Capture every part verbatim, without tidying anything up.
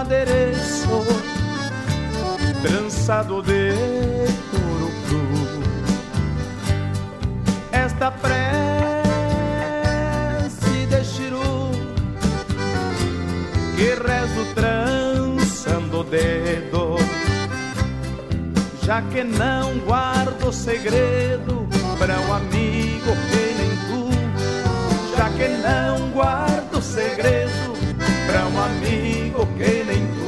adereço trançado de couro cru. Esta prece de Chiru que rezo trançando o dedo, já que não guardo segredo para um amigo que nem tu, já que não guardo segredo para um amigo que nem tu.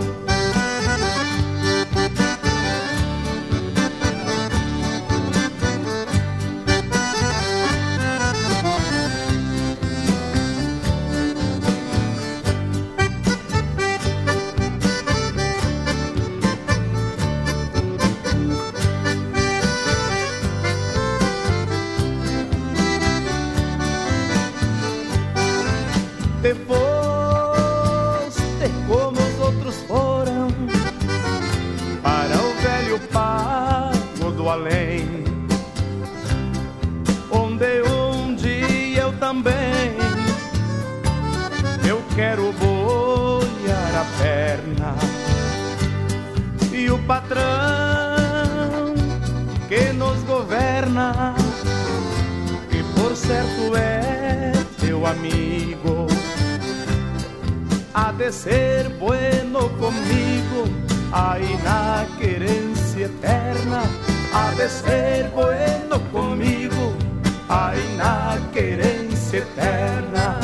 Te foste como os outros foram para o velho pago do além, onde um dia eu também eu quero boiar a perna. E o patrão que nos governa, que por certo é teu amigo, há de ser bueno comigo, aí na querência eterna. Há de ser bueno comigo, aí na querência eterna.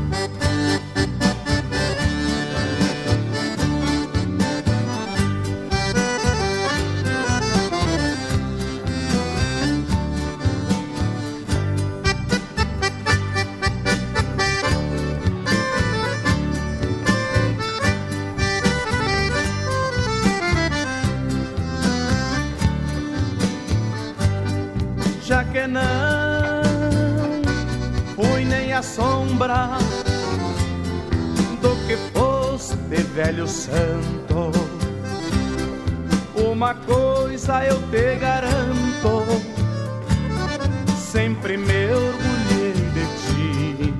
Já que não fui nem a sombra do que foste, velho santo, uma coisa eu te garanto, sempre me orgulhei de ti,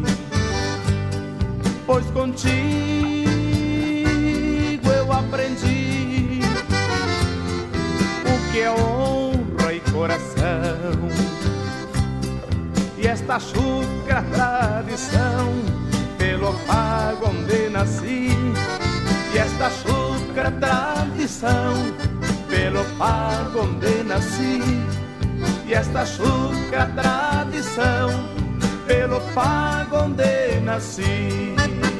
pois contigo eu aprendi o que é honra e coração. E esta chucra tradição pelo pago onde nasci, e esta chucra tradição pelo pago onde nasci, e esta chucra tradição pelo pago onde nasci.